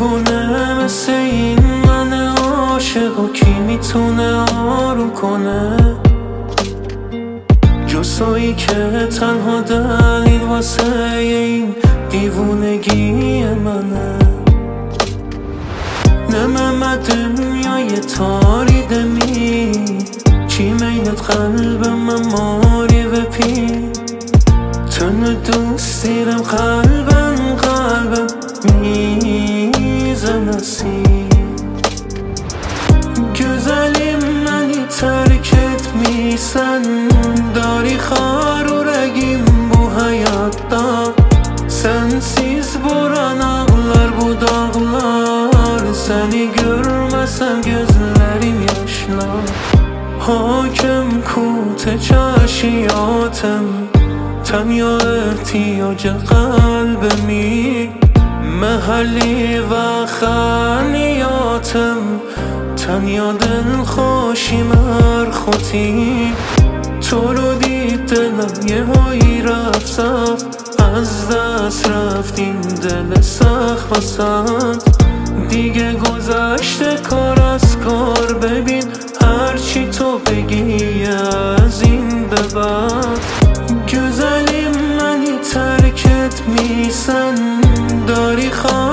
دیوونه مثل این من عاشقو کی میتونه آروم کنه؟ جسایی که تنها دلیل واسه این دیوونگی منه. نمه دنیای تاریده می چی میند قلب من ماری بپی تنو دوست دیرم قلبم میزنسی güzelim منی ترکت میسن داری xarurəgim bu həyatda Sensiz buran ağlar bu dağlar Səni görməsəm gözlərim yaşlar Hakem کوته چشیاتم تنیا احتیاج قلبمی محلی و خانیاتم تنیا دل خوشی مرخوتی تو رو دید دلم یه هایی رفت سخت از دست رفت این دل سخت واسد دیگه گذشته کار از کار ببین هرچی تو بگی از این به بعد güzelim منی ترکت میسن داری